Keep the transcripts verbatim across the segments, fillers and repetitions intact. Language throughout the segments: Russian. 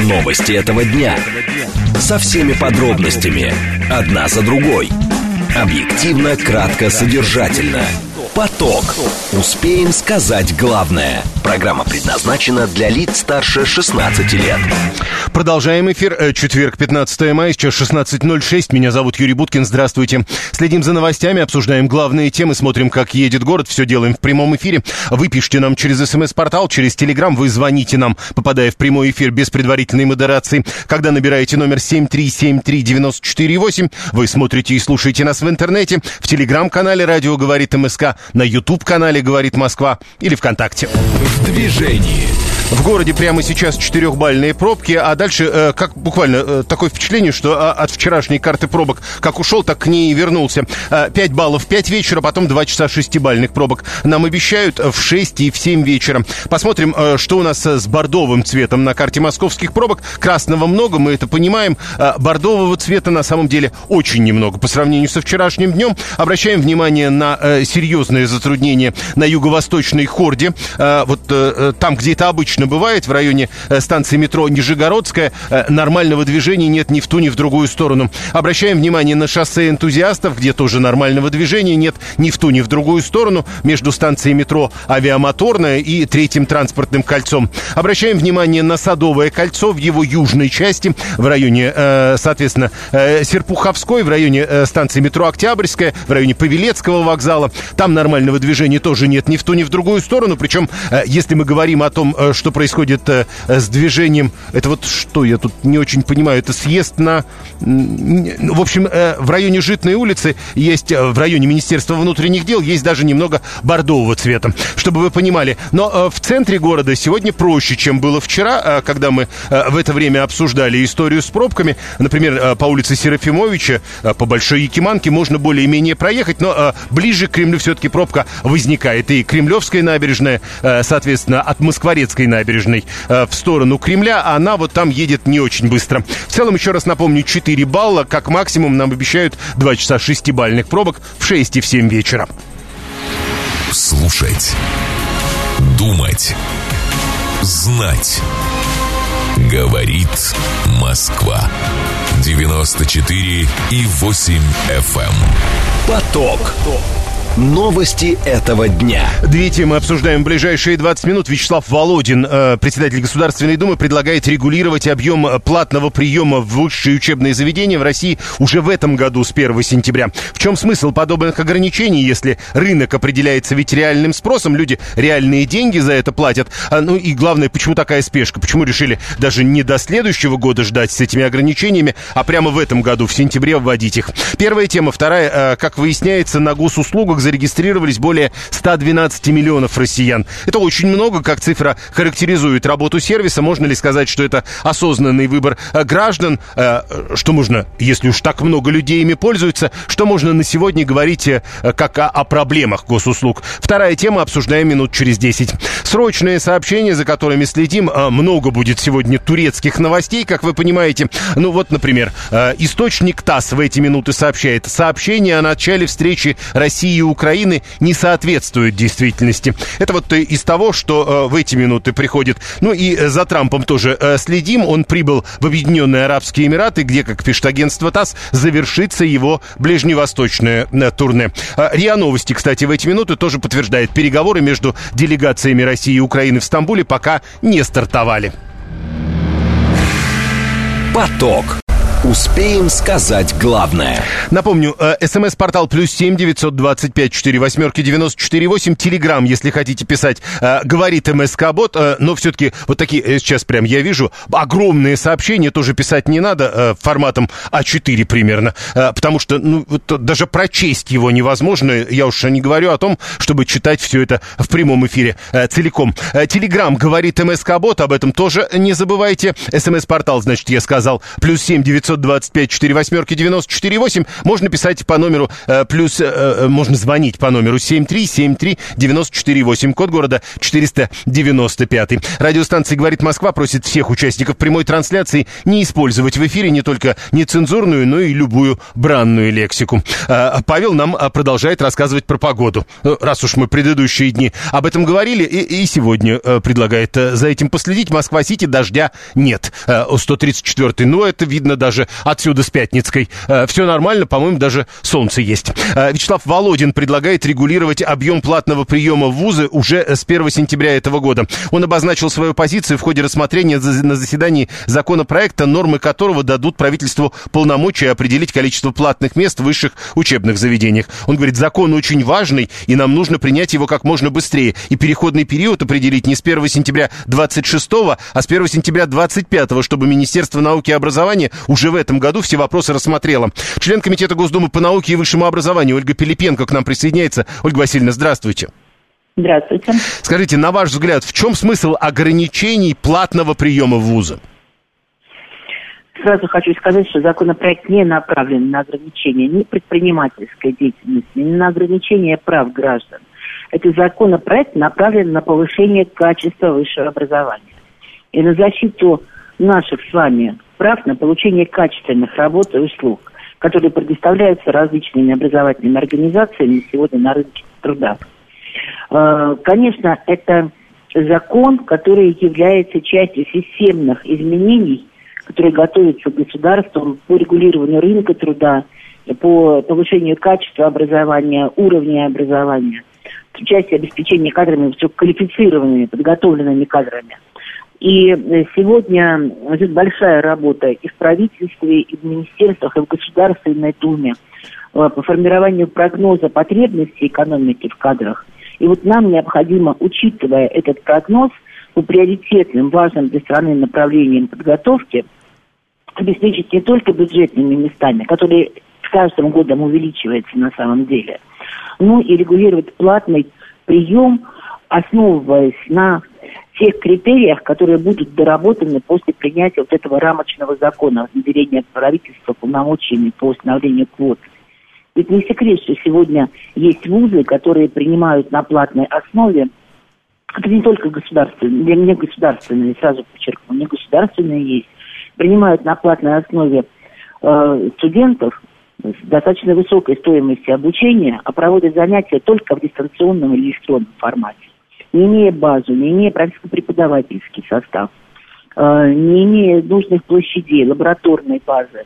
Новости этого дня. Со всеми подробностями. Одна за другой. Объективно, кратко, содержательно. Поток. Успеем сказать главное. Программа предназначена для лиц старше шестнадцати лет. Продолжаем эфир. Четверг, пятнадцатое мая, сейчас шестнадцать ноль шесть. Меня зовут Юрий Буткин. Здравствуйте. Следим за новостями, обсуждаем главные темы, смотрим, как едет город. Все делаем в прямом эфире. Вы пишите нам через СМС-портал, через Телеграм. Вы звоните нам, попадая в прямой эфир без предварительной модерации. Когда набираете номер семь три семь три девять четыре восемь, вы смотрите и слушаете нас в интернете, в Телеграм-канале «Радио говорит МСК», на YouTube-канале «Говорит Москва» или ВКонтакте. В движении. В городе прямо сейчас четырехбальные пробки, а дальше, э, как буквально, э, такое впечатление, что э, от вчерашней карты пробок как ушел, так к ней и вернулся. Э, пять баллов в пять вечера, потом два часа шестибальных пробок. Нам обещают в шесть и в семь вечера. Посмотрим, э, что у нас с бордовым цветом на карте московских пробок. Красного много, мы это понимаем. Э, бордового цвета на самом деле очень немного по сравнению со вчерашним днем. Обращаем внимание на э, серьезные затруднения на юго-восточной хорде. Э, вот э, там, где это обычно бывает, в районе э, станции метро Нижегородская, э, нормального движения нет ни в ту, ни в другую сторону. Обращаем внимание на шоссе Энтузиастов, где тоже нормального движения нет ни в ту, ни в другую сторону, между станцией метро Авиамоторная и Третьим транспортным кольцом. Обращаем внимание на Садовое кольцо в его южной части, в районе, э, соответственно, э, Серпуховской, в районе э, станции метро Октябрьская, в районе Павелецкого вокзала. Там нормального движения тоже нет ни в ту, ни в другую сторону. Причем, э, если мы говорим о том, э, что происходит э, с движением, это вот что, я тут не очень понимаю, это съезд на... В общем, э, в районе Житной улицы есть, э, в районе Министерства внутренних дел есть даже немного бордового цвета, чтобы вы понимали. Но э, в центре города сегодня проще, чем было вчера, э, когда мы э, в это время обсуждали историю с пробками. Например, э, по улице Серафимовича, э, по Большой Якиманке можно более-менее проехать, но э, ближе к Кремлю все-таки пробка возникает. И Кремлевская набережная, э, соответственно, от Москворецкой набережной э, в сторону Кремля, а она вот там едет не очень быстро. В целом, еще раз напомню, четыре балла, как максимум нам обещают два часа шестибальных пробок в шесть и в семь вечера. Слушать, думать, знать. Говорит Москва. девяносто четыре и восемь эф эм. Поток. Новости этого дня. Две темы обсуждаем в ближайшие двадцать минут. Вячеслав Володин, э, председатель Государственной Думы, предлагает регулировать объем платного приема в высшие учебные заведения в России уже в этом году с первого сентября. В чем смысл подобных ограничений, если рынок определяется ведь реальным спросом, люди реальные деньги за это платят? А, ну и главное, почему такая спешка? Почему решили даже не до следующего года ждать с этими ограничениями, а прямо в этом году, в сентябре, вводить их? Первая тема. Вторая. Э, как выясняется, на госуслугах зарегистрировались более ста двенадцати миллионов россиян. Это очень много, как цифра характеризует работу сервиса. Можно ли сказать, что это осознанный выбор граждан? Что можно, если уж так много людей ими пользуются, что можно на сегодня говорить как о, о проблемах госуслуг? Вторая тема, обсуждаем минут через десять. Срочные сообщения, за которыми следим. Много будет сегодня турецких новостей, как вы понимаете. Ну вот, например, источник ТАСС в эти минуты сообщает: сообщение о начале встречи России и Украины не соответствует действительности. Это вот из того, что э, в эти минуты приходит. Ну и за Трампом тоже э, следим. Он прибыл в Объединенные Арабские Эмираты, где, как пишет агентство ТАСС, завершится его ближневосточное э, турне. Э, РИА Новости, кстати, в эти минуты тоже подтверждает: переговоры между делегациями России и Украины в Стамбуле пока не стартовали. Поток. Успеем сказать главное. Напомню, смс-портал плюс семь девятьсот двадцать пять сорок восемь девяносто четыре восемь. Телеграм, если хотите писать, говорит МСК-бот. Но все-таки вот такие, сейчас прям я вижу, огромные сообщения тоже писать не надо, форматом а четыре примерно. Потому что ну, даже прочесть его невозможно. Я уж не говорю о том, чтобы читать все это в прямом эфире целиком. Телеграм, говорит МСК-бот, об этом тоже не забывайте. СМС-портал, значит, я сказал, плюс семь девятьсот девятьсот двадцать пять четыре восьмерки девяносто четыре восемь. Можно писать по номеру э, плюс, э, можно звонить по номеру семь три семь три девяносто четыре восемь, код города четыреста девяносто пять. Радиостанция «Говорит Москва» просит всех участников прямой трансляции не использовать в эфире не только нецензурную, но и любую бранную лексику. Э, Павел нам продолжает рассказывать про погоду. Раз уж мы предыдущие дни об этом говорили, и, и сегодня э, предлагает э, за этим последить. Москва-Сити дождя нет. Э, сто тридцать четвёртый, но это видно даже отсюда с Пятницкой. Э, все нормально, по-моему, даже солнце есть. Э, Вячеслав Володин предлагает регулировать объем платного приема в вузы уже с первого сентября этого года. Он обозначил свою позицию в ходе рассмотрения на заседании законопроекта, нормы которого дадут правительству полномочия определить количество платных мест в высших учебных заведениях. Он говорит, закон очень важный, и нам нужно принять его как можно быстрее. И переходный период определить не с первого сентября двадцать шестого, а с первого сентября двадцать пятого, чтобы Министерство науки и образования уже в этом году все вопросы рассмотрело. Член Комитета Госдумы по науке и высшему образованию Ольга Пилипенко к нам присоединяется. Ольга Васильевна, здравствуйте. Здравствуйте. Скажите, на ваш взгляд, в чем смысл ограничений платного приема в вузы? Сразу хочу сказать, что законопроект не направлен на ограничение ни предпринимательской деятельности, ни на ограничение прав граждан. Этот законопроект направлен на повышение качества высшего образования и на защиту наших с вами прав на получение качественных работ и услуг, которые предоставляются различными образовательными организациями сегодня на рынке труда. Конечно, это закон, который является частью системных изменений, которые готовятся государством по регулированию рынка труда, по повышению качества образования, уровня образования, в части обеспечения кадрами, высококвалифицированными, подготовленными кадрами. И сегодня идет большая работа и в правительстве, и в министерствах, и в Государственной Думе по формированию прогноза потребностей экономики в кадрах. И вот нам необходимо, учитывая этот прогноз, по приоритетным, важным для страны направлениям подготовки, обеспечить не только бюджетными местами, которые с каждым годом увеличиваются на самом деле, но и регулировать платный прием, основываясь на тех критериях, которые будут доработаны после принятия вот этого рамочного закона, наделения правительства полномочиями по установлению квот. Ведь не секрет, что сегодня есть вузы, которые принимают на платной основе. Это не только государственные, не государственные, сразу подчеркну, не государственные есть. Принимают на платной основе э, студентов с достаточно высокой стоимостью обучения, а проводят занятия только в дистанционном или электронном формате. Не имея базу, не имея преподавательский состав, э, не имея нужных площадей, лабораторной базы,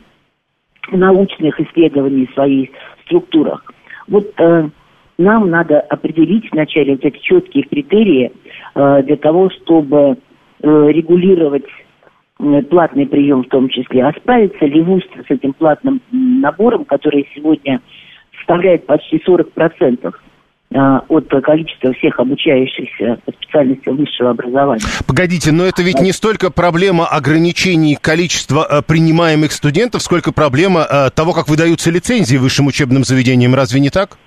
научных исследований в своих структурах. Вот э, нам надо определить вначале вот эти четкие критерии э, для того, чтобы э, регулировать э, платный прием в том числе. А справится ли вуз с этим платным набором, который сегодня составляет почти сорок процентов э, от количества всех обучающихся по специальностям высшего образования? Погодите, но это ведь не столько проблема ограничений количества э, принимаемых студентов, сколько проблема э, того, как выдаются лицензии высшим учебным заведениям. Разве не так?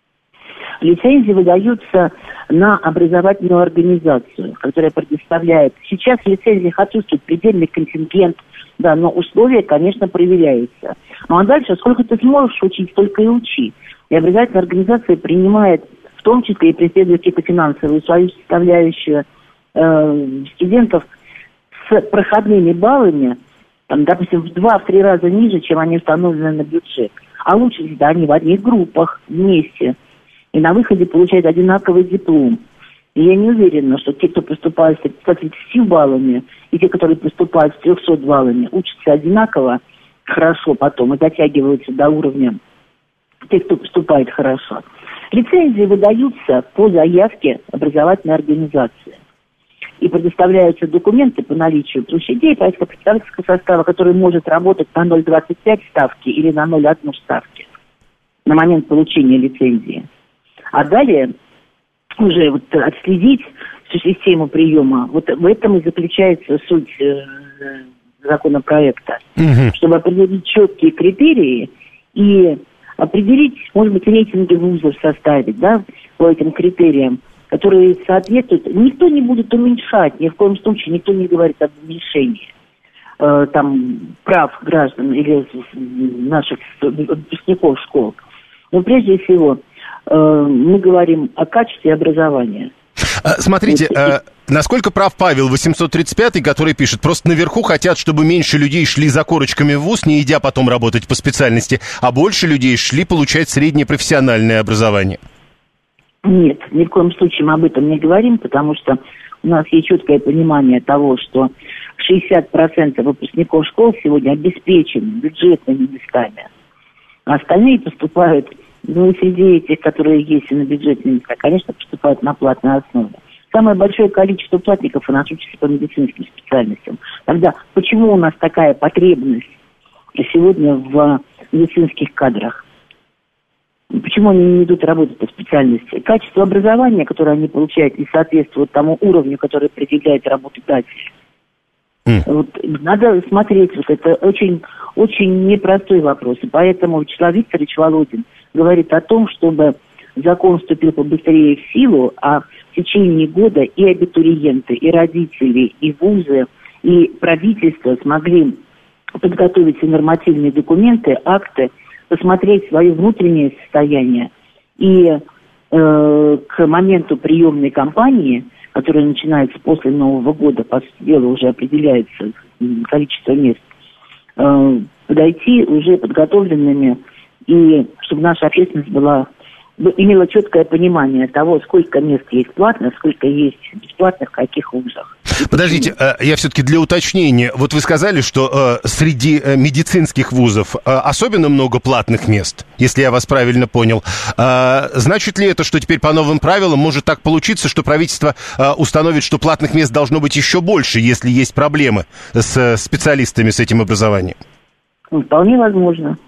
Лицензии выдаются на образовательную организацию, которая предоставляет. Сейчас в лицензиях отсутствует предельный контингент, да, но условия, конечно, проверяются. Ну а дальше, сколько ты сможешь учить, столько и учи. И образовательная организация принимает, в том числе и преследует какие-то финансовую свою составляющую э, студентов с проходными баллами, там, допустим, в два-три раза ниже, чем они установлены на бюджет. А лучше, когда они в одних группах вместе. И на выходе получают одинаковый диплом. И я не уверена, что те, кто поступает с тридцатью баллами, и те, которые поступают с трехсот баллами, учатся одинаково хорошо потом и дотягиваются до уровня тех, кто поступает хорошо. Лицензии выдаются по заявке образовательной организации. И предоставляются документы по наличию площадей преподавательского состава, который может работать на ноль целых двадцать пять ставки или на ноль целых одну ставки на момент получения лицензии. А далее уже вот отследить всю систему приема. Вот в этом и заключается суть э, законопроекта. Угу. Чтобы определить четкие критерии и определить, может быть, рейтинги вузов составить, да, по этим критериям, которые соответствуют. Никто не будет уменьшать, ни в коем случае никто не говорит об уменьшении. э, там прав граждан или наших выпускников школ. Но прежде всего э, мы говорим о качестве образования. Смотрите, э, насколько прав Павел восемьсот тридцать пятый, который пишет, просто наверху хотят, чтобы меньше людей шли за корочками в вуз, не идя потом работать по специальности, а больше людей шли получать среднее профессиональное образование. Нет, ни в коем случае мы об этом не говорим, потому что у нас есть четкое понимание того, что шестьдесят процентов выпускников школ сегодня обеспечены бюджетными местами, а остальные поступают, ну, среди этих, которые есть и на бюджетные места, конечно, поступают на платной основе. Самое большое количество платников у нас учатся по медицинским специальностям. Тогда почему у нас такая потребность сегодня в медицинских кадрах? Почему они не идут работать по специальности? Качество образования, которое они получают, не соответствует тому уровню, который определяет работодатель. Mm. Вот, надо смотреть, вот это очень, очень непростой вопрос. И поэтому Вячеслав Викторович Володин говорит о том, чтобы закон вступил побыстрее в силу, а в течение года и абитуриенты, и родители, и вузы, и правительство смогли подготовить все нормативные документы, акты, посмотреть свое внутреннее состояние и э, к моменту приемной кампании, которая начинается после Нового года, по сути дела уже определяется количество мест, э, подойти уже подготовленными, и чтобы наша общественность была, имела четкое понимание того, сколько мест есть платных, сколько есть бесплатных, в каких вузах. Подождите, я все-таки для уточнения. Вот вы сказали, что э, среди э, медицинских вузов э, особенно много платных мест, если я вас правильно понял. Э, значит ли это, что теперь по новым правилам может так получиться, что правительство э, установит, что платных мест должно быть еще больше, если есть проблемы с э, специалистами с этим образованием? Вполне возможно.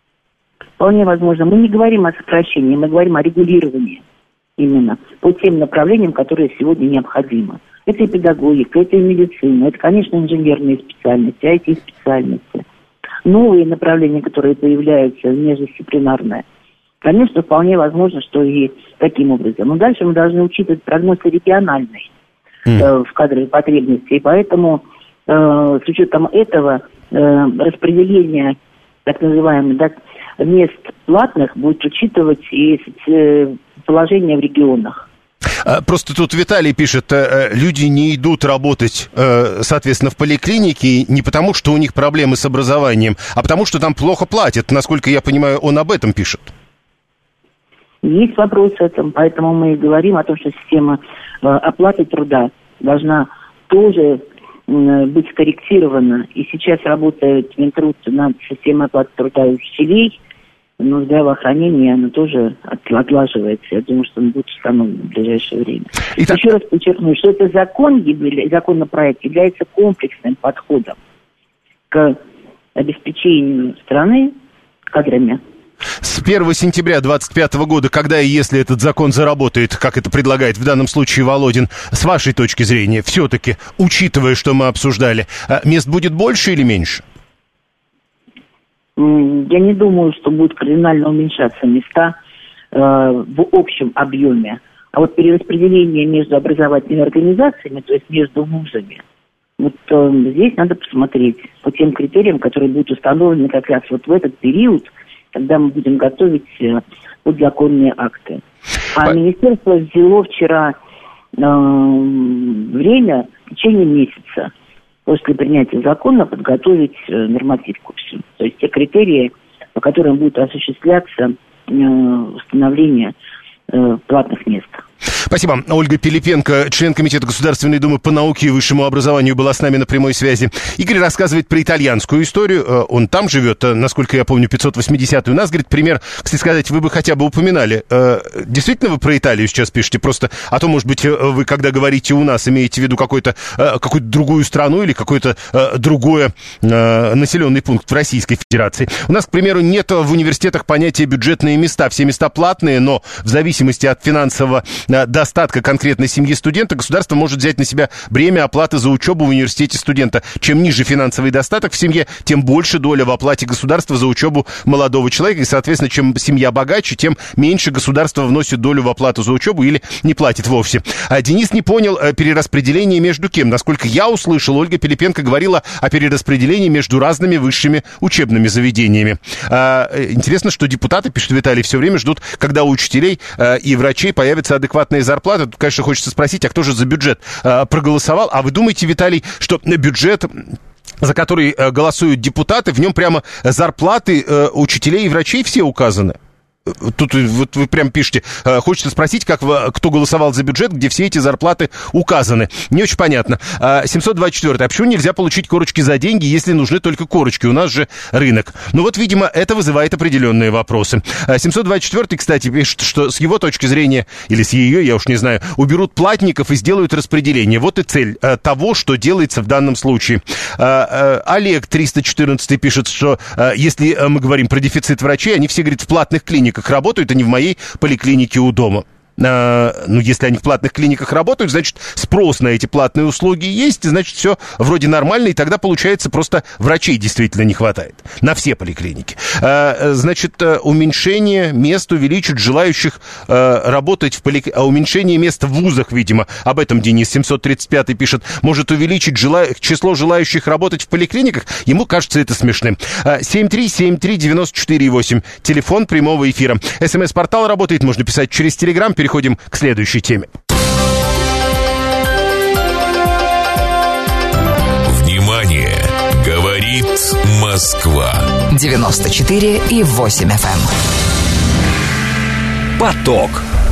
Вполне возможно. Мы не говорим о сокращении, мы говорим о регулировании именно по тем направлениям, которые сегодня необходимы. Это и педагогика, это и медицина, это, конечно, инженерные специальности, ай ти-специальности. Новые направления, которые появляются, междисциплинарные. Конечно, вполне возможно, что и таким образом. Но дальше мы должны учитывать прогнозы региональные mm. э, в кадровой потребности. И поэтому э, с учетом этого э, распределение так называемых да, мест платных будет учитывать и э, положение в регионах. Просто тут Виталий пишет, люди не идут работать, соответственно, в поликлинике не потому, что у них проблемы с образованием, а потому, что там плохо платят. Насколько я понимаю, он об этом пишет. Есть вопрос в этом, поэтому мы и говорим о том, что система оплаты труда должна тоже быть скорректирована. И сейчас работает Минтруд над системой оплаты труда учителей, но здравоохранение, оно тоже отлаживается. Я думаю, что он будет установлен в ближайшее время. Итак... Еще раз подчеркну, что это закон, законопроект является комплексным подходом к обеспечению страны кадрами. С первого сентября двадцать пятого года, когда и если этот закон заработает, как это предлагает в данном случае Володин, с вашей точки зрения, все-таки, учитывая, что мы обсуждали, мест будет больше или меньше? Я не думаю, что будут кардинально уменьшаться места э, в общем объеме. А вот перераспределение между образовательными организациями, то есть между вузами, вот э, здесь надо посмотреть по тем критериям, которые будут установлены как раз вот в этот период, когда мы будем готовить э, подзаконные акты. А министерство взяло вчера э, время в течение месяца после принятия закона подготовить э, нормативку всю. То есть те критерии, по которым будет осуществляться э, установление э, платных мест. Спасибо. Ольга Пилипенко, член Комитета Государственной Думы по науке и высшему образованию, была с нами на прямой связи. Игорь рассказывает про итальянскую историю. Он там живет, насколько я помню, пятьсот восьмидесятый. У нас, говорит, пример, кстати сказать, вы бы хотя бы упоминали. Действительно вы про Италию сейчас пишете? Просто, а то, может быть, вы, когда говорите «у нас», имеете в виду какой-то, какую-то другую страну или какой-то другой населенный пункт в Российской Федерации. У нас, к примеру, нет в университетах понятия «бюджетные места». Все места платные, но в зависимости от финансового достаточно достатка конкретной семьи студента государство может взять на себя бремя оплаты за учебу в университете студента. Чем ниже финансовый достаток в семье, тем больше доля в оплате государства за учебу молодого человека. И, соответственно, чем семья богаче, тем меньше государство вносит долю в оплату за учебу или не платит вовсе. А Денис не понял перераспределение между кем. Насколько я услышал, Ольга Пилипенко говорила о перераспределении между разными высшими учебными заведениями. А, интересно, что депутаты, пишет Виталий, все время ждут, когда у учителей а, и врачей появятся адекватные зарплаты. Тут, конечно, хочется спросить, а кто же за бюджет а, проголосовал? А вы думаете, Виталий, что бюджет, за который а, голосуют депутаты, в нем прямо зарплаты а, учителей и врачей все указаны? Тут вот вы прям пишете, хочется спросить, как вы, кто голосовал за бюджет, где все эти зарплаты указаны. Не очень понятно. семьсот двадцать четыре. А почему нельзя получить корочки за деньги, если нужны только корочки? У нас же рынок. Ну вот, видимо, это вызывает определенные вопросы. семьсот двадцать четыре, кстати, пишет, что с его точки зрения, или с ее, я уж не знаю, уберут платников и сделают распределение. Вот и цель того, что делается в данном случае. Олег триста четырнадцать пишет, что если мы говорим про дефицит врачей, они все, говорят, в платных клиниках работают, а не в моей поликлинике у дома. А, ну, если они в платных клиниках работают, значит, спрос на эти платные услуги есть, значит, все вроде нормально, и тогда, получается, просто врачей действительно не хватает на все поликлиники. А, значит, уменьшение мест увеличит желающих а, работать в поликлинике, а уменьшение мест в вузах, видимо, об этом Денис семьсот тридцать пять пишет, может увеличить жела... число желающих работать в поликлиниках, ему кажется это смешным. семь три семь три девять четыре восемь, телефон прямого эфира. СМС-портал работает, можно писать через Телеграм. Переходим к следующей теме. Внимание! Говорит Москва. девяносто четыре и восемь эф эм. Поток.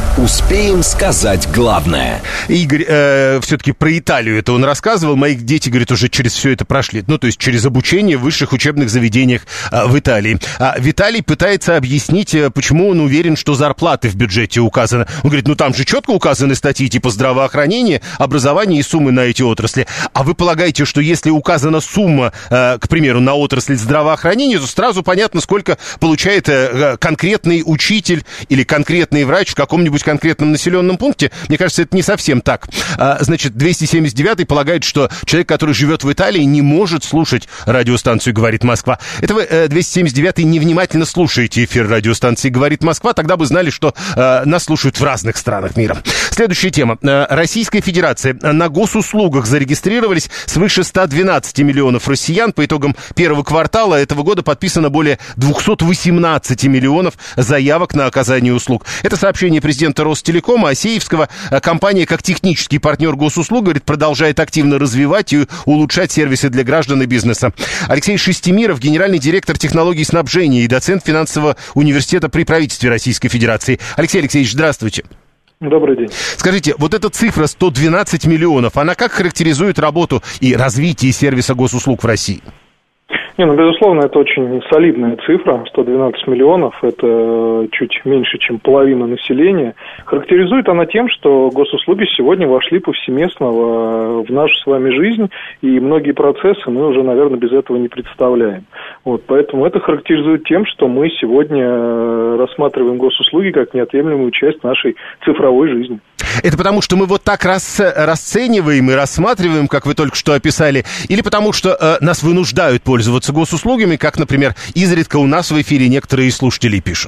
Успеем сказать главное. Игорь э, все-таки про Италию это он рассказывал. Мои дети, говорит, уже через все это прошли. Ну, то есть через обучение в высших учебных заведениях э, в Италии. А Виталий пытается объяснить, э, почему он уверен, что зарплаты в бюджете указаны. Он говорит, ну там же четко указаны статьи типа здравоохранения, образования и суммы на эти отрасли. А вы полагаете, что если указана сумма, э, к примеру, на отрасль здравоохранения, то сразу понятно, сколько получает э, конкретный учитель или конкретный врач в каком-нибудь конкретном населенном пункте? Мне кажется, это не совсем так. А, значит, двести семьдесят девятый полагает, что человек, который живет в Италии, не может слушать радиостанцию «Говорит Москва». Это вы, э, двести семьдесят девятый, невнимательно слушаете эфир радиостанции «Говорит Москва», тогда бы знали, что э, нас слушают в разных странах мира. Следующая тема. Э, Российская Федерация. На госуслугах зарегистрировались свыше ста двенадцати миллионов россиян. По итогам первого квартала этого года подписано более двухсот восемнадцати миллионов заявок на оказание услуг. Это сообщение президента Ростелекома Асеевского. Компания, как технический партнер госуслуг, говорит, продолжает активно развивать и улучшать сервисы для граждан и бизнеса. Алексей Шестимиров, генеральный директор технологий снабжения и доцент финансового университета при правительстве Российской Федерации. Алексей Алексеевич, здравствуйте. Добрый день. Скажите, вот эта цифра сто двенадцать миллионов, она как характеризует работу и развитие сервиса госуслуг в России? Не, ну, безусловно, это очень солидная цифра, сто двенадцать миллионов, это чуть меньше, чем половина населения. Характеризует она тем, что госуслуги сегодня вошли повсеместно в нашу с вами жизнь, и многие процессы мы уже, наверное, без этого не представляем. Вот, поэтому это характеризует тем, что мы сегодня рассматриваем госуслуги как неотъемлемую часть нашей цифровой жизни. Это потому, что мы вот так рас, расцениваем и рассматриваем, как вы только что описали, или потому, что э, нас вынуждают пользоваться госуслугами, как, например, изредка у нас в эфире некоторые слушатели пишут?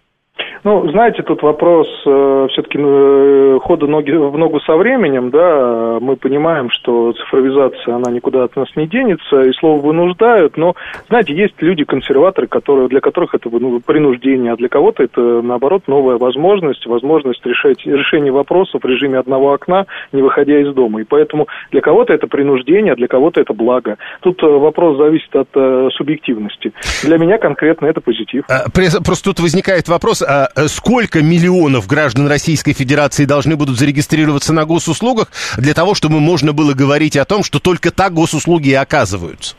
Ну, знаете, тут вопрос э, все-таки э, хода ноги, в ногу со временем, да, мы понимаем, что цифровизация, она никуда от нас не денется, и слово «вынуждают», но, знаете, есть люди-консерваторы, которые, для которых это ну, принуждение, а для кого-то это, наоборот, новая возможность, возможность решать, решение вопросов в режиме одного окна, не выходя из дома, и поэтому для кого-то это принуждение, а для кого-то это благо. Тут э, вопрос зависит от э, субъективности. Для меня конкретно это позитив. Просто тут возникает вопрос, а сколько миллионов граждан Российской Федерации должны будут зарегистрироваться на госуслугах для того, чтобы можно было говорить о том, что только так госуслуги и оказываются?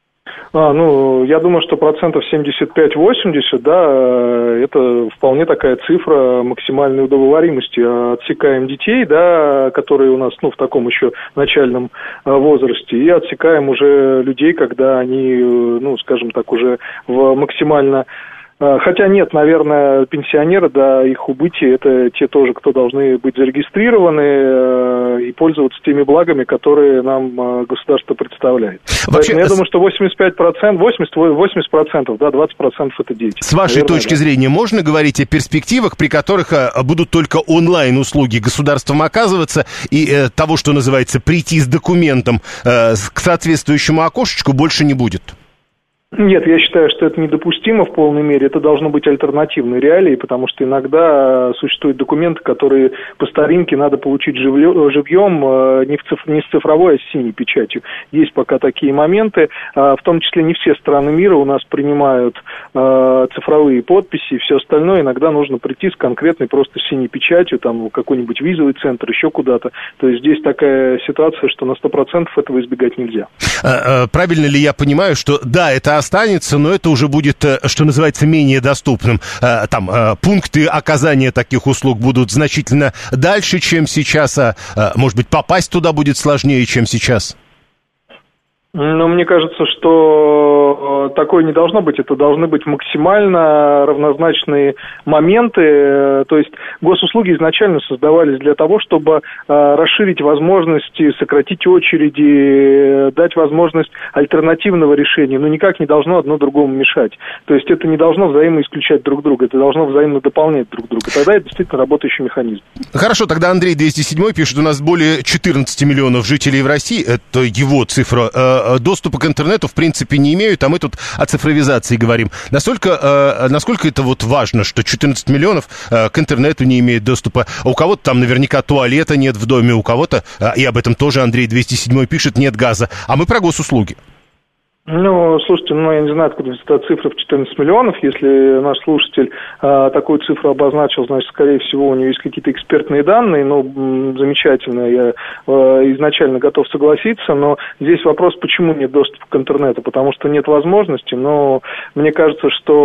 А, ну, я думаю, что процентов семьдесят пять-восемьдесят, да, это вполне такая цифра максимальной удовлетворимости. Отсекаем детей, да, которые у нас, ну, в таком еще начальном возрасте, и отсекаем уже людей, когда они, ну, скажем так, уже в максимально Хотя нет, наверное, пенсионеры до их убытия это те тоже, кто должны быть зарегистрированы и пользоваться теми благами, которые нам государство представляет. Вообще, Поэтому я думаю, что восемьдесят пять процентов, восемьдесят процентов, да, двадцать процентов это дети. С вашей наверное, точки да. зрения, можно говорить о перспективах, при которых будут только онлайн-услуги государством оказываться, и э, того, что называется, прийти с документом э, к соответствующему окошечку, больше не будет? Нет, я считаю, что это недопустимо в полной мере. Это должно быть альтернативной реалией, потому что иногда существуют документы, которые по старинке надо получить живьем, не, в циф... не с цифровой, а с синей печатью. Есть пока такие моменты. В том числе не все страны мира у нас принимают цифровые подписи и все остальное. Иногда нужно прийти с конкретной просто синей печатью, там, в какой-нибудь визовый центр, еще куда-то. То есть здесь такая ситуация, что на сто процентов этого избегать нельзя. Правильно ли я понимаю, что да, это останется, но это уже будет, что называется, менее доступным. Там пункты оказания таких услуг будут значительно дальше, чем сейчас, а может быть, попасть туда будет сложнее, чем сейчас? Ну, мне кажется, что такое не должно быть. Это должны быть максимально равнозначные моменты. То есть госуслуги изначально создавались для того, чтобы расширить возможности, сократить очереди, дать возможность альтернативного решения. Но никак не должно одно другому мешать. То есть это не должно взаимоисключать друг друга. Это должно взаимно дополнять друг друга. Тогда это действительно работающий механизм. Хорошо, тогда Андрей двести семь пишет, у нас более четырнадцать миллионов жителей в России. Это его цифра. Доступа к интернету, в принципе, не имеют, а мы тут о цифровизации говорим. Насколько, э, насколько это вот важно, что четырнадцать миллионов э, к интернету не имеют доступа? А у кого-то там наверняка туалета нет в доме, у кого-то, э, и об этом тоже Андрей двести семь пишет, нет газа. А мы про госуслуги. Ну, слушайте, ну, я не знаю, откуда эта цифра в четырнадцать миллионов. Если наш слушатель э, такую цифру обозначил, значит, скорее всего, у него есть какие-то экспертные данные. Ну, м- замечательно, я э, изначально готов согласиться, но здесь вопрос, почему нет доступа к интернету? Потому что нет возможности, но мне кажется,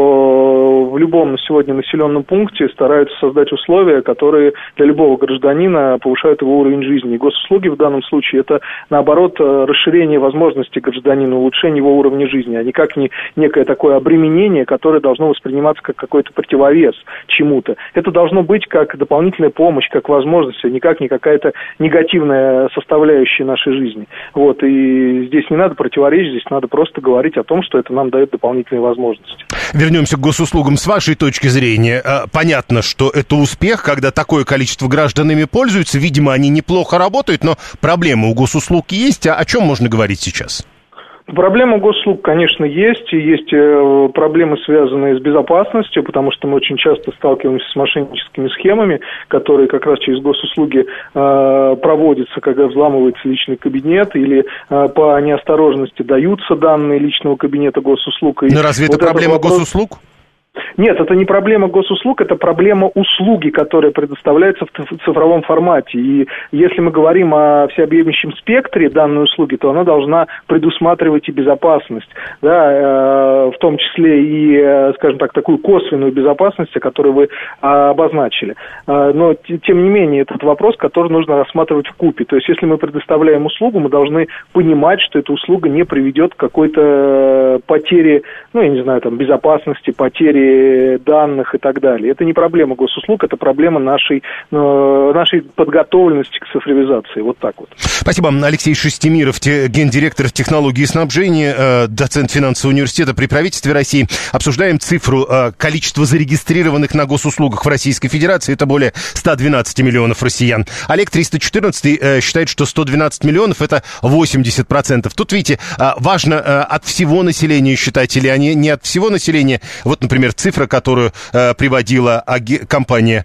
что в любом сегодня населенном пункте стараются создать условия, которые для любого гражданина повышают его уровень жизни. И госуслуги в данном случае это, наоборот, расширение возможностей гражданина, улучшение его уровня жизни, а никак не некое такое обременение, которое должно восприниматься как какой-то противовес чему-то. Это должно быть как дополнительная помощь, как возможность, а никак не какая-то негативная составляющая нашей жизни. Вот, и здесь не надо противоречить, здесь надо просто говорить о том, что это нам дает дополнительные возможности. Вернемся к госуслугам. С вашей точки зрения, понятно, что это успех, когда такое количество граждан ими пользуются, видимо, они неплохо работают, но проблемы у госуслуг есть, а о чем можно говорить сейчас? Проблема госуслуг, конечно, есть. И есть проблемы, связанные с безопасностью, потому что мы очень часто сталкиваемся с мошенническими схемами, которые как раз через госуслуги э, проводятся, когда взламывается личный кабинет или э, по неосторожности даются данные личного кабинета госуслуг. Но разве вот это проблема вопрос... госуслуг? Нет, это не проблема госуслуг, это проблема услуги, которая предоставляется в цифровом формате. И если мы говорим о всеобъемлющем спектре данной услуги, то она должна предусматривать и безопасность, да, э, в том числе и, э, скажем так, такую косвенную безопасность, которую вы э, обозначили. Э, но, т- тем не менее, этот вопрос, который нужно рассматривать вкупе. То есть, если мы предоставляем услугу, мы должны понимать, что эта услуга не приведет к какой-то потере, ну, я не знаю, там, безопасности, потере данных и так далее. Это не проблема госуслуг, это проблема нашей, э, нашей подготовленности к цифровизации. Вот так вот. Спасибо. Алексей Шестимиров, те, гендиректор технологии и снабжения, э, доцент финансового университета при правительстве России. Обсуждаем цифру э, количества зарегистрированных на госуслугах в Российской Федерации. Это более сто двенадцать миллионов россиян. Олег триста четырнадцать э, считает, что сто двенадцать миллионов это восемьдесят процентов. Тут, видите, э, важно э, от всего населения считать или не, не от всего населения. Вот, например, цифра, которую э, приводила аги- компания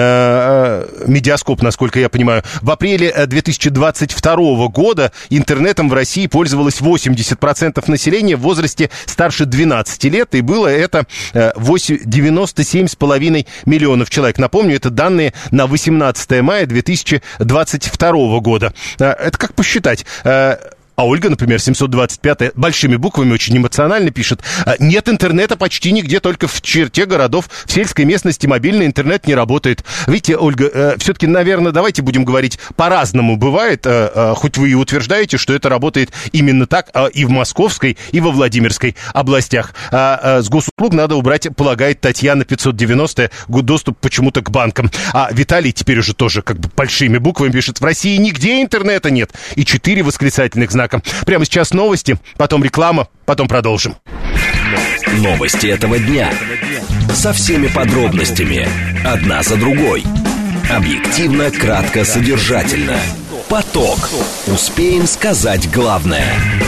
э, Медиаскоп, насколько я понимаю. В апреле две тысячи двадцать второго года интернетом в России пользовалось восемьдесят процентов населения в возрасте старше двенадцати лет, и было это э, девяносто семь с половиной миллионов человек. Напомню, это данные на восемнадцатое мая две тысячи двадцать второго года. Э, это как посчитать? Э, А Ольга, например, семьсот двадцать пятая, большими буквами, очень эмоционально пишет: нет интернета почти нигде, только в черте городов, в сельской местности мобильный интернет не работает. Видите, Ольга, э, все-таки, наверное, давайте будем говорить, по-разному бывает, э, э, хоть вы и утверждаете, что это работает именно так э, и в Московской, и во Владимирской областях. А, э, с госуслуг надо убрать, полагает Татьяна пятьсот девяносто, доступ почему-то к банкам. А Виталий теперь уже тоже как бы большими буквами пишет: в России нигде интернета нет. И четыре восклицательных знака. Прямо сейчас новости, потом реклама, потом продолжим. Новости этого дня. Со всеми подробностями. Одна за другой. Объективно, кратко, содержательно. Поток. Успеем сказать главное.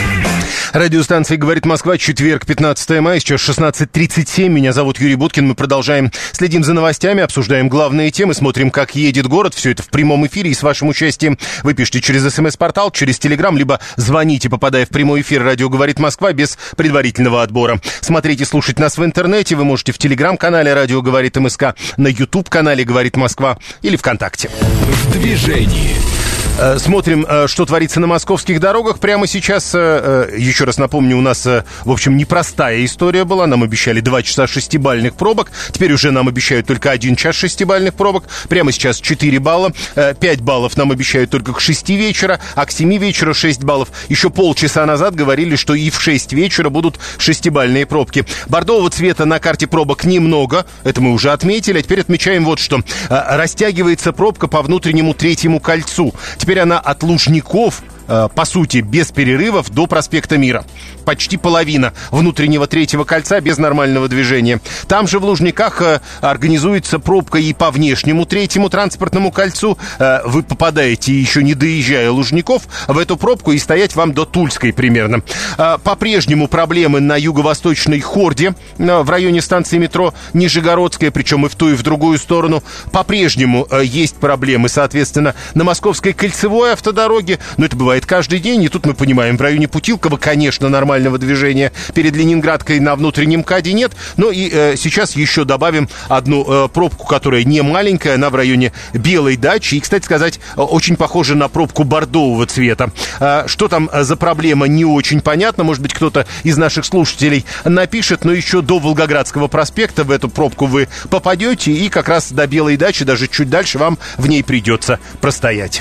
Радиостанция «Говорит Москва», четверг, пятнадцатое мая, сейчас шестнадцать тридцать семь. Меня зовут Юрий Буткин. Мы продолжаем, следим за новостями, обсуждаем главные темы, смотрим, как едет город. Все это в прямом эфире и с вашим участием. Вы пишите через СМС-портал, через Телеграм, либо звоните, попадая в прямой эфир «Радио Говорит Москва» без предварительного отбора. Смотрите, слушать нас в интернете. Вы можете в Телеграм-канале «Радио Говорит МСК», на Ютуб-канале «Говорит Москва» или ВКонтакте. В движении. Смотрим, что творится на московских дорогах. Прямо сейчас, еще раз напомню, у нас, в общем, непростая история была. Нам обещали два часа шестибалльных пробок. Теперь уже нам обещают только один час шестибалльных пробок. Прямо сейчас четыре балла. пять баллов нам обещают только к шести вечера, а к семи вечера шесть баллов. Еще полчаса назад говорили, что и в шесть вечера будут шестибалльные пробки. Бордового цвета на карте пробок немного. Это мы уже отметили. А теперь отмечаем вот что. Растягивается пробка по внутреннему третьему кольцу. Теперь она от Лужников, по сути, без перерывов до проспекта Мира. Почти половина внутреннего третьего кольца без нормального движения. Там же в Лужниках организуется пробка и по внешнему третьему транспортному кольцу. Вы попадаете, еще не доезжая Лужников, в эту пробку и стоять вам до Тульской примерно. По-прежнему проблемы на юго-восточной Хорде, в районе станции метро Нижегородская, причем и в ту, и в другую сторону. По-прежнему есть проблемы, соответственно, на Московской кольцевой автодороге, но это бывает каждый день, и тут мы понимаем, в районе Путилково, конечно, нормального движения перед Ленинградкой на внутреннем КАДе нет, но и э, сейчас еще добавим одну э, пробку, которая не маленькая, она в районе Белой дачи, и, кстати сказать, очень похожа на пробку бордового цвета. Э, что там за проблема, не очень понятно, может быть, кто-то из наших слушателей напишет, но еще до Волгоградского проспекта в эту пробку вы попадете, и как раз до Белой дачи, даже чуть дальше, вам в ней придется простоять.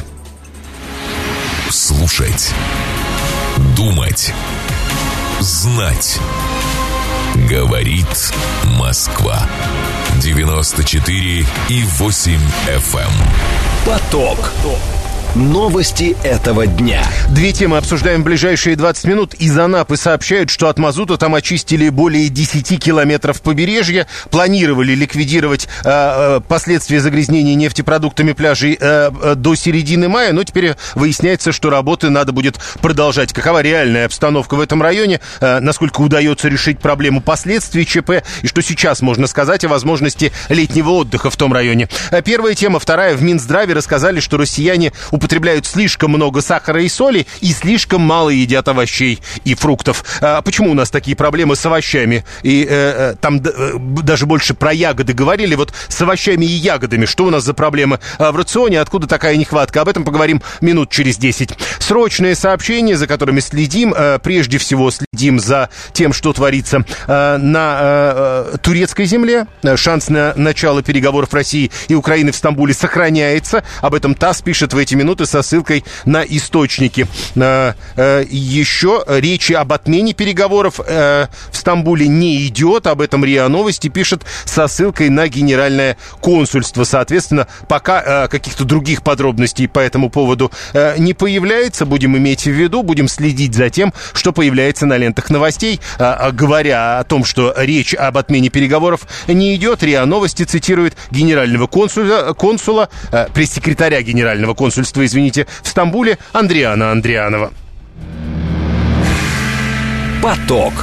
Слушать, думать, знать. Говорит Москва. девяносто четыре и восемь эф эм. Поток. Новости этого дня. Две темы обсуждаем в ближайшие двадцать минут. Из Анапы сообщают, что от мазута там очистили более десяти километров побережья. Планировали ликвидировать э, последствия загрязнения нефтепродуктами пляжей э, до середины мая, но теперь выясняется, что работы надо будет продолжать. Какова реальная обстановка в этом районе, э, насколько удается решить проблему последствий ЧП, и что сейчас можно сказать о возможности летнего отдыха в том районе. Первая тема. Вторая. В Минздраве рассказали, что россияне употребляют слишком много сахара и соли и слишком мало едят овощей и фруктов. А почему у нас такие проблемы с овощами? И э, там э, даже больше про ягоды говорили. Вот с овощами и ягодами. Что у нас за проблемы а в рационе? Откуда такая нехватка? Об этом поговорим минут через десять. Срочные сообщения, за которыми следим. Э, прежде всего следим за тем, что творится э, на э, турецкой земле. Шанс на начало переговоров России и Украины в Стамбуле сохраняется. Об этом ТАСС пишет в эти минуты со ссылкой на источники. Еще речи об отмене переговоров в Стамбуле не идет. Об этом РИА Новости пишет со ссылкой на Генеральное консульство. Соответственно, пока каких-то других подробностей по этому поводу не появляется. Будем иметь в виду, будем следить за тем, что появляется на лентах новостей. Говоря о том, что речь об отмене переговоров не идет, РИА Новости цитирует генерального консула, консула пресс-секретаря Генерального консульства, извините, в Стамбуле Андриана Андрианова. Поток.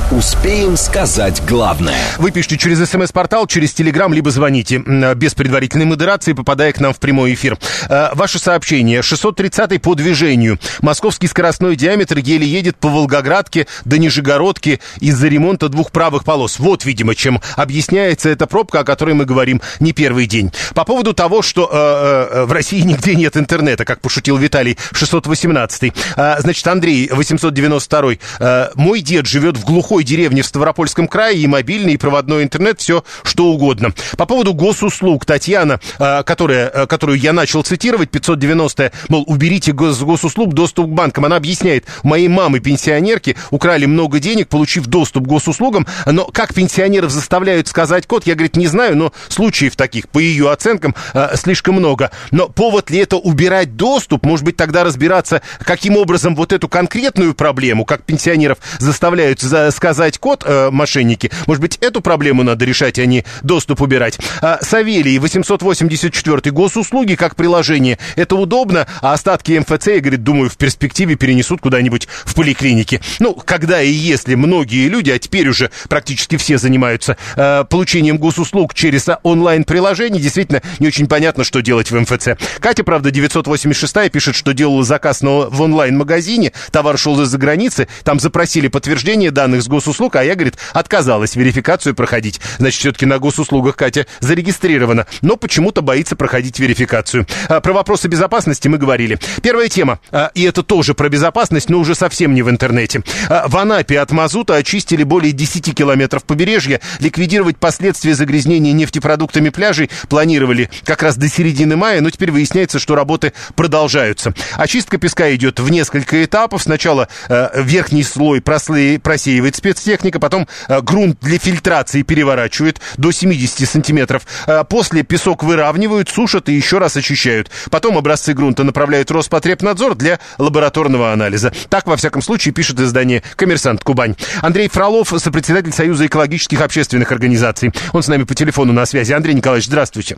Успеем сказать главное. Вы пишите через смс-портал, через телеграм, либо звоните без предварительной модерации, попадая к нам в прямой эфир. Ваше сообщение. шестьсот тридцатый по движению. Московский скоростной диаметр еле едет по Волгоградке до Нижегородки из-за ремонта двух правых полос. Вот, видимо, чем объясняется эта пробка, о которой мы говорим не первый день. По поводу того, что э, э, в России нигде нет интернета, как пошутил Виталий, шестьсот восемнадцатый. Э, значит, Андрей, восемьсот девяносто второй. Э, мой дед живет в глухой деревне в Ставропольском крае, и мобильный, и проводной интернет, все что угодно. По поводу госуслуг. Татьяна, э, которая, э, которую я начал цитировать, пятьсот девяностая, мол, уберите гос- госуслуг доступ к банкам. Она объясняет, моей мамы пенсионерки украли много денег, получив доступ к госуслугам, но как пенсионеров заставляют сказать код, я, говорит, не знаю, но случаев таких, по ее оценкам, э, слишком много. Но повод ли это убирать доступ? Может быть, тогда разбираться, каким образом вот эту конкретную проблему, как пенсионеров заставляют за- сказать код э, мошенники, может быть, эту проблему надо решать, а не доступ убирать. А, Савелий, восемьсот восемьдесят четвертый. Госуслуги как приложение. Это удобно, а остатки эм эф цэ, я, говорит, думаю, в перспективе перенесут куда-нибудь в поликлинике. Ну, когда и если многие люди, а теперь уже практически все занимаются э, получением госуслуг через онлайн-приложение, действительно не очень понятно, что делать в эм эф цэ. Катя, правда, девятьсот восемьдесят шестая пишет, что делала заказ на, в онлайн-магазине, товар шел из-за границы, там запросили подтверждение данных с госуслуг, а я, говорит, отказалась верификацию проходить. Значит, все-таки на госуслугах Катя зарегистрирована, но почему-то боится проходить верификацию. А, про вопросы безопасности мы говорили. Первая тема, а, и это тоже про безопасность, но уже совсем не в интернете. А, в Анапе от мазута очистили более десяти километров побережья. Ликвидировать последствия загрязнения нефтепродуктами пляжей планировали как раз до середины мая, но теперь выясняется, что работы продолжаются. Очистка песка идет в несколько этапов. Сначала э, верхний слой просле... просеивает спецтехника, потом э, грунт для фильтрации переворачивают до семидесяти сантиметров. Э, после песок выравнивают, сушат и еще раз очищают. Потом образцы грунта направляют в Роспотребнадзор для лабораторного анализа. Так, во всяком случае, пишет издание «Коммерсант Кубань». Андрей Фролов, сопредседатель Союза экологических общественных организаций. Он с нами по телефону на связи. Андрей Николаевич, здравствуйте.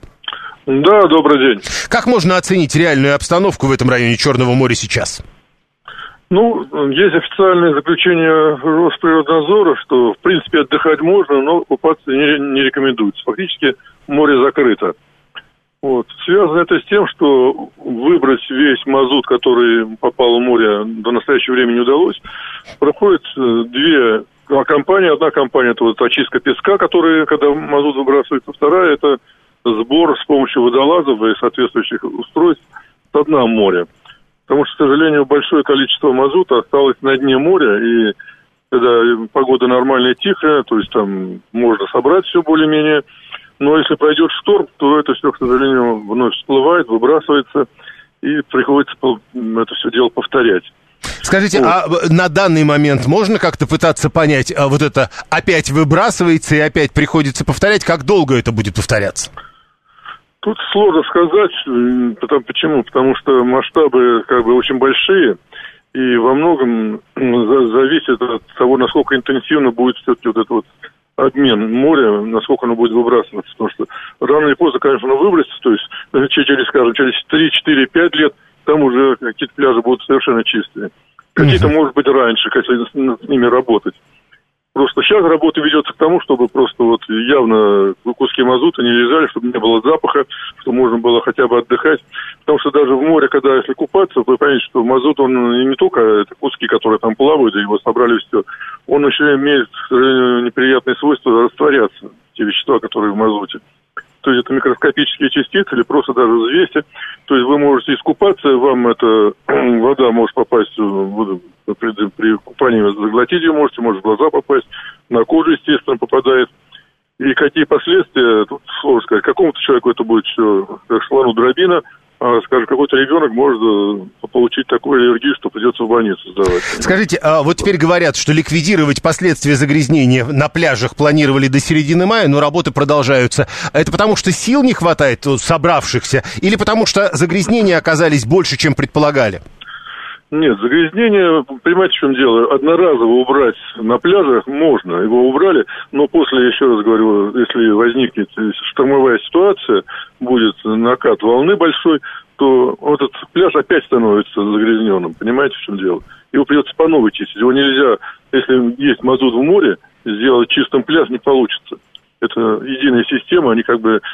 Да, добрый день. Как можно оценить реальную обстановку в этом районе Черного моря сейчас? Ну, есть официальное заключение Росприроднадзора, что, в принципе, отдыхать можно, но купаться не, не рекомендуется. Фактически море закрыто. Вот. Связано это с тем, что выбрать весь мазут, который попал в море, до настоящего времени не удалось. Проходит две компании. Одна компания – это вот очистка песка, который, когда мазут выбрасывается. Вторая – это сбор с помощью водолазов и соответствующих устройств со дна моря. Потому что, к сожалению, большое количество мазута осталось на дне моря, и когда погода нормальная, тихая, то есть там можно собрать все более-менее, но если пройдет шторм, то это все, к сожалению, вновь всплывает, выбрасывается, и приходится это все дело повторять. Скажите, вот. А на данный момент можно как-то пытаться понять, а вот это опять выбрасывается и опять приходится повторять, как долго это будет повторяться? Тут сложно сказать, потому, почему? Потому что масштабы как бы очень большие, и во многом зависит от того, насколько интенсивно будет все-таки вот этот вот обмен моря, насколько оно будет выбрасываться. Потому что рано или поздно, конечно, оно выбросится, то есть через, скажем, через три, четыре, пять лет там уже какие-то пляжи будут совершенно чистые. Какие-то, может быть, раньше, если с ними работать. Просто сейчас работа ведется к тому, чтобы просто вот явно куски мазута не лежали, чтобы не было запаха, чтобы можно было хотя бы отдыхать. Потому что даже в море, когда если купаться, вы поймете, что мазут, он не только это куски, которые там плавают, и его собрали все, он еще имеет, к сожалению, неприятные свойства растворяться, те вещества, которые в мазуте. То есть это микроскопические частицы или просто даже взвеси. То есть вы можете искупаться, вам эта вода может попасть в, при, при купании, заглотить ее можете, может в глаза попасть, на кожу, естественно, попадает. И какие последствия, тут сложно сказать. Какому-то человеку это будет все как слону дробина, а, скажем, какой-то ребенок может получить такую аллергию, что придется в больницу сдавать. Скажите, а вот теперь говорят, что ликвидировать последствия загрязнения на пляжах планировали до середины мая, но работы продолжаются. Это потому, что сил не хватает собравшихся, или потому, что загрязнения оказались больше, чем предполагали? Нет, загрязнение, понимаете, в чем дело? Одноразово убрать на пляжах можно, его убрали, но после, еще раз говорю, если возникнет штормовая ситуация, будет накат волны большой, то этот пляж опять становится загрязненным, понимаете, в чем дело? Его придется по новой чистить, его нельзя если есть мазут в море, сделать чистым пляж не получится. Это единая система, они как бы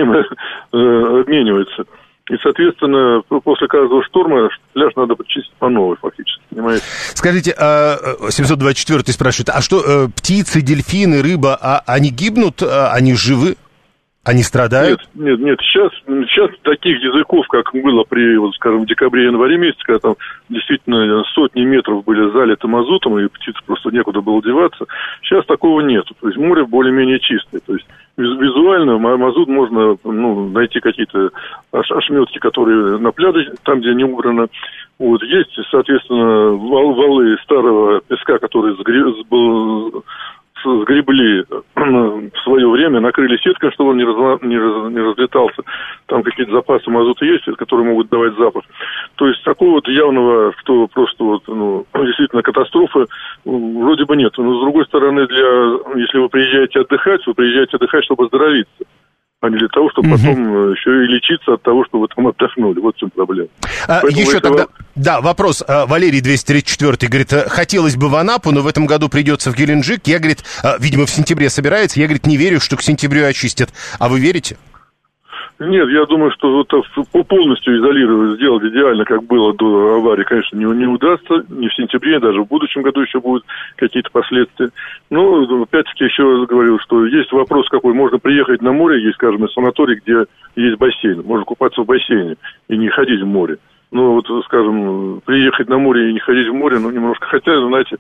взаимообмениваются. И, соответственно, после каждого шторма пляж надо почистить по новой, фактически, понимаете? Скажите, семьсот двадцать четвёртый спрашивает, а что, птицы, дельфины, рыба, а они гибнут, они живы? Они страдают? Нет, нет, нет. Сейчас, сейчас таких языков, как было при, вот, скажем, декабре-январе месяце, когда там действительно сотни метров были залиты мазутом, и птиц просто некуда было деваться, сейчас такого нет. То есть море более-менее чистое. То есть визуально мазут можно, ну, найти какие-то ошметки, которые на пляже, там, где не убрано. Вот, есть, соответственно, вал, валы старого песка, который был... сгребли в свое время, накрыли сеткой, чтобы он не, разла... не, раз... не разлетался. Там какие-то запасы мазута есть, которые могут давать запах. То есть такого вот явного, что просто вот, ну, действительно катастрофы, вроде бы нет. Но с другой стороны, для... если вы приезжаете отдыхать, вы приезжаете отдыхать, чтобы оздоровиться, а не для того, чтобы угу. потом еще и лечиться от того, что вы там отдохнули. Вот в чем проблема. А, еще тогда... Вы... Да, вопрос. Валерий двести тридцать четвёртый говорит, хотелось бы в Анапу, но в этом году придется в Геленджик. Я, говорит, видимо, в сентябре собирается. Я, говорит, не верю, что к сентябрю очистят. А вы верите? Нет, я думаю, что вот полностью изолировать, сделать идеально, как было до аварии, конечно, не, не удастся. Не в сентябре, даже в будущем году еще будут какие-то последствия. Но, опять-таки, еще раз говорю, что есть вопрос какой. Можно приехать на море, есть, скажем, санаторий, где есть бассейн. Можно купаться в бассейне и не ходить в море. Ну, вот, скажем, приехать на море и не ходить в море, ну, немножко. Хотя, знаете,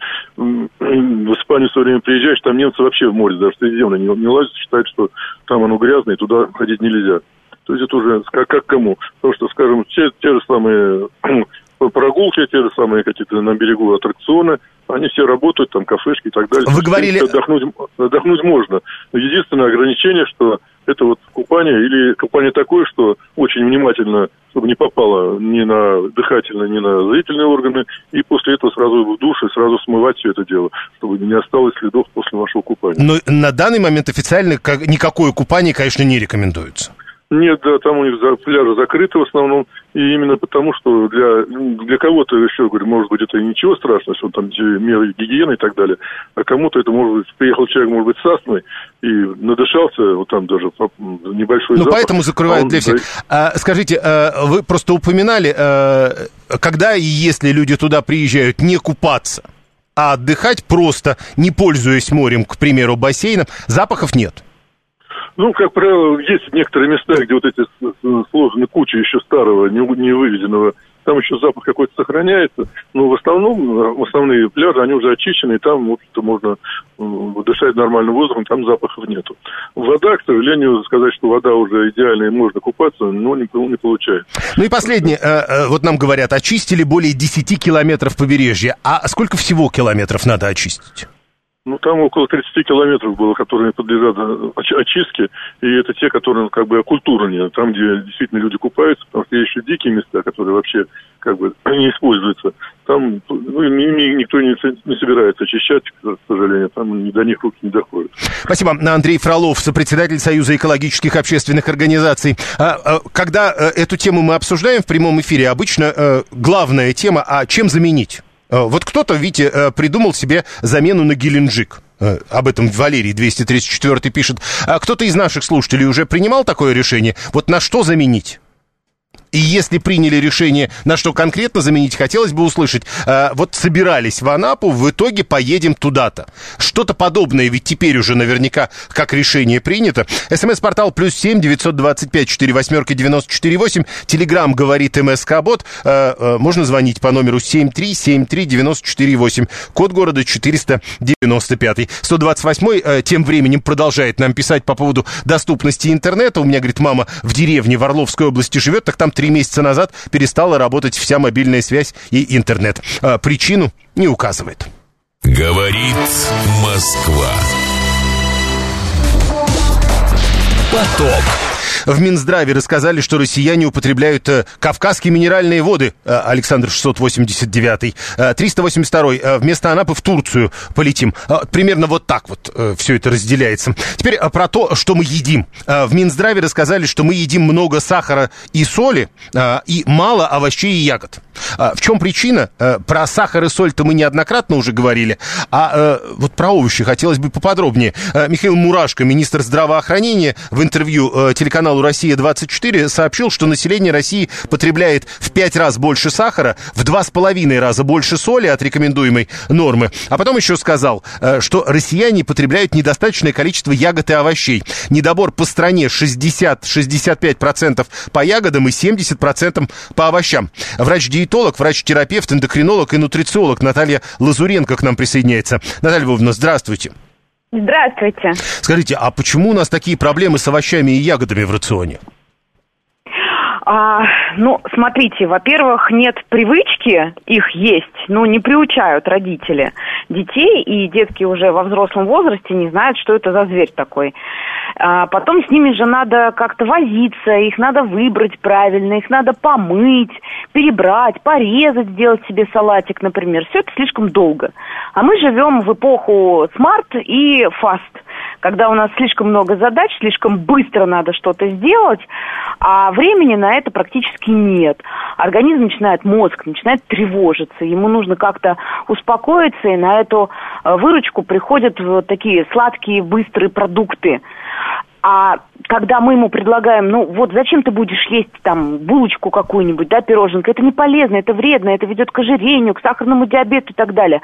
в Испанию в свое время приезжаешь, там немцы вообще в море даже средиземно не, не лазят, считают, что там оно грязное, и туда ходить нельзя. То есть это уже как, как кому. Потому что, скажем, те, те же самые прогулки, те же самые какие-то на берегу аттракционы, они все работают, там, кафешки и так далее. Вы говорили... Отдохнуть, отдохнуть можно. Но единственное ограничение, что это вот купание, или купание такое, что очень внимательно, чтобы не попало ни на дыхательные, ни на зрительные органы, и после этого сразу в душ и сразу смывать все это дело, чтобы не осталось следов после вашего купания. Но на данный момент официально никакое купание, конечно, не рекомендуется. Нет, да, там у них пляжи закрыты в основном, и именно потому, что для, для кого-то еще, говорю, может быть, это ничего страшного, что там меры гигиены и так далее, а кому-то это, может быть, приехал человек, может быть, с астмой и надышался, вот там даже небольшой ну, запах. Ну, поэтому закрывают а он, для всех. Да... А, скажите, а, вы просто упоминали, а, когда и если люди туда приезжают не купаться, а отдыхать просто, не пользуясь морем, к примеру, бассейном, запахов нет? Ну, как правило, есть некоторые места, где вот эти сложные кучи еще старого, не, не выведенного, там еще запах какой-то сохраняется, но в основном, основные пляжи, они уже очищены, и там, в общем-то, можно дышать нормальным воздухом, там запахов нету. Вода, к сожалению, сказать, что вода уже идеальная, можно купаться, но не, не получается. Ну и последнее, вот нам говорят, очистили более десять километров побережья, а сколько всего километров надо очистить? Ну, там около тридцать километров было, которые подлежат очистке, и это те, которые как бы окультурные, там, где действительно люди купаются, потому что есть еще дикие места, которые вообще как бы не используются. Там ну, никто не, не собирается очищать, к сожалению, там до них руки не доходят. Спасибо. Андрей Фролов, сопредседатель Союза экологических общественных организаций. Когда эту тему мы обсуждаем в прямом эфире, обычно главная тема, а чем заменить? Вот кто-то, видите, придумал себе замену на Геленджик. Об этом Валерий двести тридцать четвёртый пишет. А кто-то из наших слушателей уже принимал такое решение? Вот на что заменить? И если приняли решение, на что конкретно заменить, хотелось бы услышать. А, вот собирались в Анапу, в итоге поедем туда-то. Что-то подобное, ведь теперь уже наверняка как решение принято. СМС-портал плюс семь девятьсот двадцать пять сорок восемь девяносто четыре восемь. Телеграм говорит МСК-бот. А, а, можно звонить по номеру семь три семь три девяносто четыре восемь. Код города четыреста девяносто пять. сто двадцать восьмой а, тем временем продолжает нам писать по поводу доступности интернета. У меня, говорит, мама в деревне в Орловской области живет, так там три месяца назад перестала работать вся мобильная связь и интернет. А, причину не указывает. Говорит Москва. Поток. В Минздраве рассказали, что россияне употребляют э, кавказские минеральные воды. Э, Александр шестьсот восемьдесят девятый. Э, триста восемьдесят второй. Э, вместо Анапы в Турцию полетим. Э, примерно вот так вот э, все это разделяется. Теперь э, про то, что мы едим. Э, в Минздраве рассказали, что мы едим много сахара и соли э, и мало овощей и ягод. В чем причина? Про сахар и соль-то мы неоднократно уже говорили, а вот про овощи хотелось бы поподробнее. Михаил Мурашко, министр здравоохранения, в интервью телеканалу «Россия-двадцать четыре» сообщил, что население России потребляет в пять раз больше сахара, в два с половиной раза больше соли от рекомендуемой нормы. А потом еще сказал, что россияне потребляют недостаточное количество ягод и овощей. Недобор по стране шестьдесят-шестьдесят пять процентов по ягодам и семьдесят процентов по овощам. Врач-диетолог, врач-терапевт, эндокринолог и нутрициолог Наталья Лазуренко к нам присоединяется. Наталья Львовна, здравствуйте. Здравствуйте. Скажите, а почему у нас такие проблемы с овощами и ягодами в рационе? А, ну, смотрите, во-первых, нет привычки их есть, ну, не приучают родители детей, и детки уже во взрослом возрасте не знают, что это за зверь такой. А потом с ними же надо как-то возиться, их надо выбрать правильно, их надо помыть, перебрать, порезать, сделать себе салатик, например. Все это слишком долго. А мы живем в эпоху смарт и фаст, когда у нас слишком много задач, слишком быстро надо что-то сделать, а времени на это практически нет. Организм начинает, мозг начинает тревожиться, ему нужно как-то успокоиться, и на эту выручку приходят вот такие сладкие, быстрые продукты. А когда мы ему предлагаем, ну вот зачем ты будешь есть там булочку какую-нибудь, да, пироженку, это не полезно, это вредно, это ведет к ожирению, к сахарному диабету и так далее.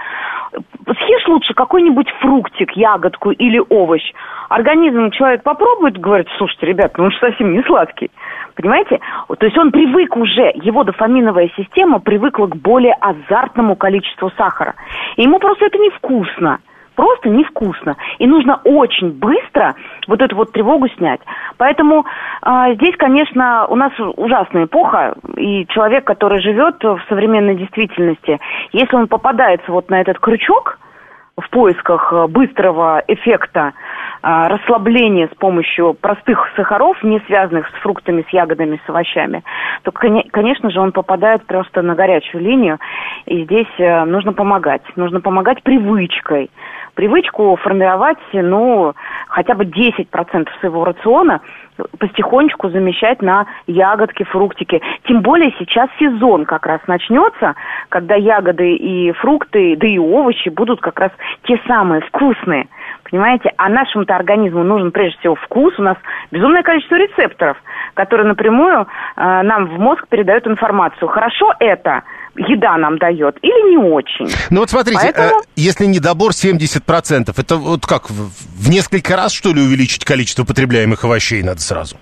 Съешь лучше какой-нибудь фруктик, ягодку или овощ. Организм человек попробует, говорит, слушайте, ребят, ну он же совсем не сладкий. Понимаете? То есть он привык уже, его дофаминовая система привыкла к более азартному количеству сахара. И ему просто это невкусно. Просто невкусно. И нужно очень быстро вот эту вот тревогу снять. Поэтому э, здесь, конечно, у нас ужасная эпоха, и человек, который живет в современной действительности, если он попадается вот на этот крючок в поисках быстрого эффекта э, расслабления с помощью простых сахаров, не связанных с фруктами, с ягодами, с овощами, то, конечно же, он попадает просто на горячую линию, и здесь э, нужно помогать. Нужно помогать привычкой. Привычку формировать, ну, хотя бы десять процентов своего рациона потихонечку замещать на ягодки, фруктики. Тем более сейчас сезон как раз начнется, когда ягоды и фрукты, да и овощи будут как раз те самые вкусные. Понимаете? А нашему-то организму нужен прежде всего вкус. У нас безумное количество рецепторов, которые напрямую э, нам в мозг передают информацию. Хорошо это еда нам дает или не очень. Ну вот смотрите, Поэтому... э, если недобор семьдесят процентов, это вот как, в, в несколько раз, что ли, увеличить количество потребляемых овощей надо сразу?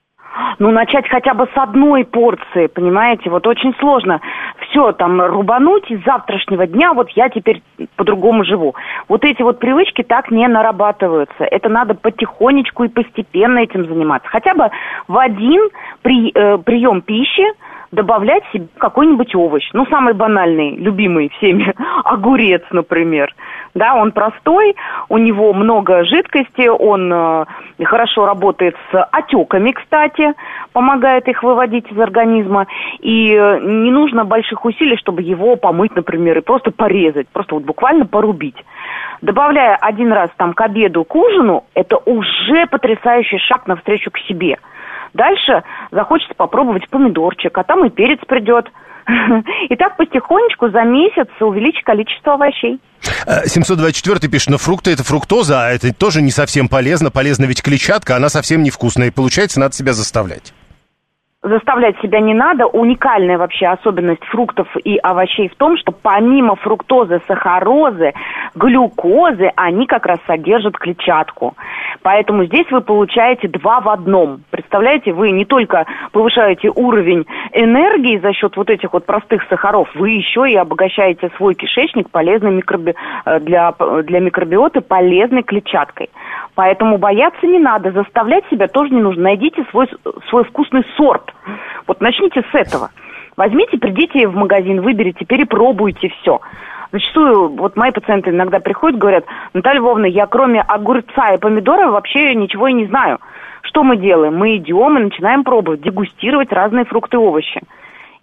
Ну, начать хотя бы с одной порции, понимаете, вот очень сложно все там рубануть из завтрашнего дня, вот я теперь по-другому живу. Вот эти вот привычки так не нарабатываются. Это надо потихонечку и постепенно этим заниматься. Хотя бы в один при, э, прием пищи добавлять себе какой-нибудь овощ. Ну, самый банальный, любимый всеми, огурец, например. Да, он простой, у него много жидкости, он э, хорошо работает с отеками, кстати, помогает их выводить из организма. И э, не нужно больших усилий, чтобы его помыть, например, и просто порезать, просто вот буквально порубить. Добавляя один раз там к обеду, к ужину, это уже потрясающий шаг навстречу к себе. Дальше захочется попробовать помидорчик, а там и перец придет. И так потихонечку за месяц увеличить количество овощей. семьсот двадцать четыре пишет, но фрукты это фруктоза, а это тоже не совсем полезно. Полезна ведь клетчатка, она совсем невкусная. И получается, надо себя заставлять. Заставлять себя не надо. Уникальная вообще особенность фруктов и овощей в том, что помимо фруктозы, сахарозы, глюкозы, они как раз содержат клетчатку. Поэтому здесь вы получаете два в одном. Представляете, вы не только повышаете уровень энергии за счет вот этих вот простых сахаров, вы еще и обогащаете свой кишечник полезной микроби... для, для микробиоты полезной клетчаткой. Поэтому бояться не надо, заставлять себя тоже не нужно. Найдите свой, свой вкусный сорт. Вот начните с этого. Возьмите, придите в магазин, выберите, перепробуйте все. Зачастую, вот мои пациенты иногда приходят, говорят, Наталья Львовна, я кроме огурца и помидора вообще ничего и не знаю. Что мы делаем? Мы идем и начинаем пробовать, дегустировать разные фрукты и овощи.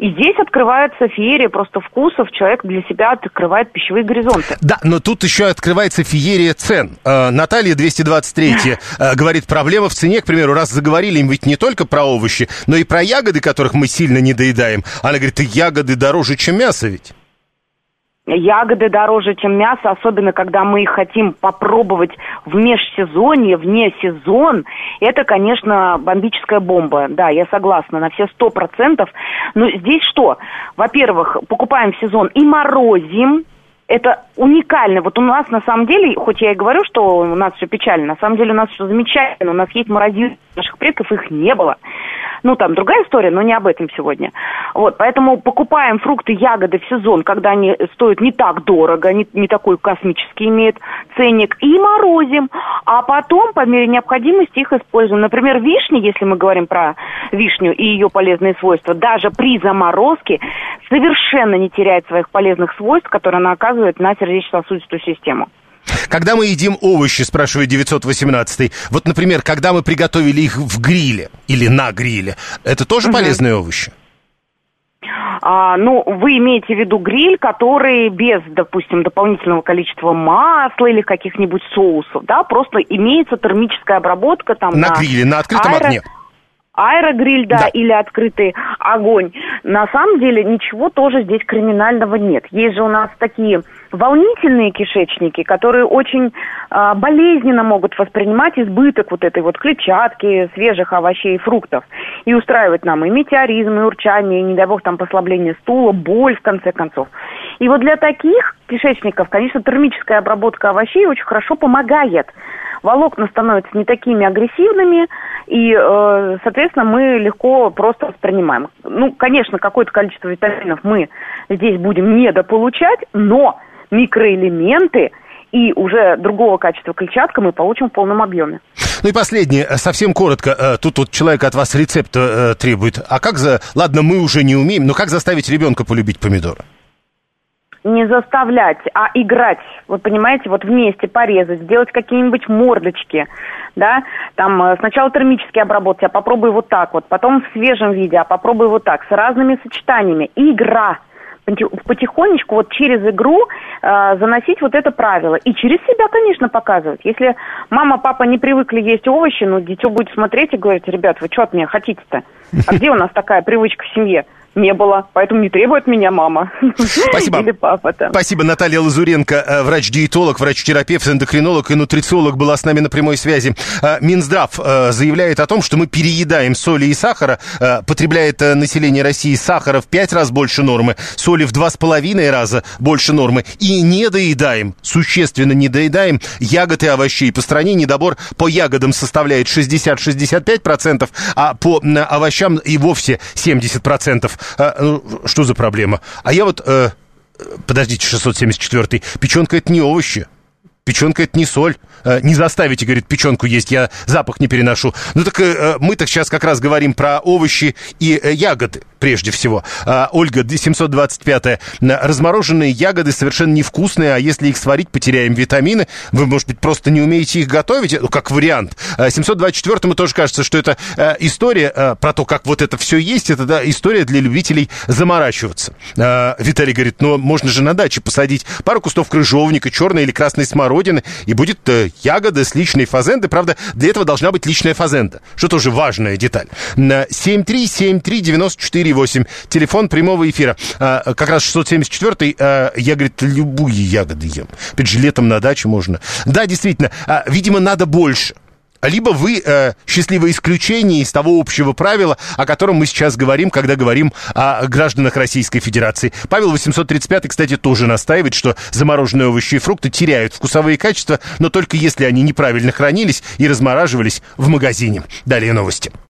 И здесь открывается феерия просто вкусов, человек для себя открывает пищевые горизонты. Да, но тут еще открывается феерия цен. Э, Наталья, двести двадцать три, э, говорит, проблема в цене, к примеру, раз заговорили им ведь не только про овощи, но и про ягоды, которых мы сильно недоедаем. Она говорит, и ягоды дороже, чем мясо ведь. Ягоды дороже, чем мясо, особенно когда мы их хотим попробовать в межсезонье, вне сезон. Это, конечно, бомбическая бомба. Да, я согласна на все сто процентов. Но здесь что? Во-первых, покупаем в сезон и морозим. Это уникально. Вот у нас на самом деле, хоть я и говорю, что у нас все печально, на самом деле у нас все замечательно. У нас есть морозильники наших предков, их не было. Ну, там другая история, но не об этом сегодня. Вот, поэтому покупаем фрукты, ягоды в сезон, когда они стоят не так дорого, не, не такой космический имеет ценник, и морозим. А потом, по мере необходимости, их используем. Например, вишни, если мы говорим про вишню и ее полезные свойства, даже при заморозке совершенно не теряет своих полезных свойств, которые она оказывает на сердечно-сосудистую систему. Когда мы едим овощи, спрашивает девятьсот восемнадцатый, вот, например, когда мы приготовили их в гриле или на гриле, это тоже угу. полезные овощи? А, ну, вы имеете в виду гриль, который без, допустим, дополнительного количества масла или каких-нибудь соусов, да, просто имеется термическая обработка там на... На гриле, на открытом аэро... огне. Аэрогриль, да, да, или открытый огонь. На самом деле ничего тоже здесь криминального нет. Есть же у нас такие волнительные кишечники, которые очень э, болезненно могут воспринимать избыток вот этой вот клетчатки, свежих овощей и фруктов. И устраивать нам и метеоризм, и урчание, и, не дай бог, там послабление стула, боль, в конце концов. И вот для таких кишечников, конечно, термическая обработка овощей очень хорошо помогает. Волокна становятся не такими агрессивными, и, э, соответственно, мы легко просто воспринимаем. Ну, конечно, какое-то количество витаминов мы здесь будем недополучать, но микроэлементы и уже другого качества клетчатка мы получим в полном объеме. Ну и последнее, совсем коротко, тут вот человек от вас рецепт э, требует. А как за... Ладно, мы уже не умеем, но как заставить ребенка полюбить помидоры? Не заставлять, а играть. Вы понимаете, вот вместе порезать, сделать какие-нибудь мордочки, да, там сначала термически обработать, а попробуй вот так вот, потом в свежем виде, а попробуй вот так, с разными сочетаниями. Игра. Потихонечку вот через игру э, заносить вот это правило. И через себя, конечно, показывать. Если мама, папа не привыкли есть овощи, ну, дитё будет смотреть и говорить, ребят, вы что от меня хотите-то? А где у нас такая привычка в семье? Не было, поэтому не требует меня мама. Спасибо. Или папа там. Спасибо, Наталья Лазуренко, врач-диетолог, врач-терапевт, эндокринолог и нутрициолог, была с нами на прямой связи. Минздрав заявляет о том, что мы переедаем соли и сахара, потребляет население России сахара в пять раз больше нормы, соли в два с половиной раза больше нормы, и не доедаем, существенно не доедаем ягод и овощей. По стране недобор по ягодам составляет шестьдесят-шестьдесят пять процентов, а по овощам и вовсе семьдесят процентов. А, ну, что за проблема? А я вот, э, подождите, шестьсот семьдесят четвёртый, печенка это не овощи. Печенка это не соль. Э, не заставите, говорит, печенку есть, я запах не переношу. Ну так э, мы так сейчас как раз говорим про овощи и э, ягоды, прежде всего. Э, Ольга, семьсот двадцать пятая. Размороженные ягоды совершенно невкусные, а если их сварить, потеряем витамины. Вы, может быть, просто не умеете их готовить? Ну, как вариант. Э, семьсот двадцать четвёртому тоже кажется, что это э, история э, про то, как вот это все есть. Это да, история для любителей заморачиваться. Э, Виталий говорит, ну, можно же на даче посадить пару кустов крыжовника, черной или красной смородины, и будет э, ягода с личной фазенды. Правда, для этого должна быть личная фазенда, что тоже важная деталь. семь три семь три девять четыре восемь. Телефон прямого эфира. А, как раз шестьсот семьдесят четвёртый. А, я, говорит, любые ягоды ем. Опять же, летом на даче можно. Да, действительно, а, видимо, надо больше. Либо вы э, счастливое исключение из того общего правила, о котором мы сейчас говорим, когда говорим о гражданах Российской Федерации. Павел восемьсот тридцать пятый, кстати, тоже настаивает, что замороженные овощи и фрукты теряют вкусовые качества, но только если они неправильно хранились и размораживались в магазине. Далее новости.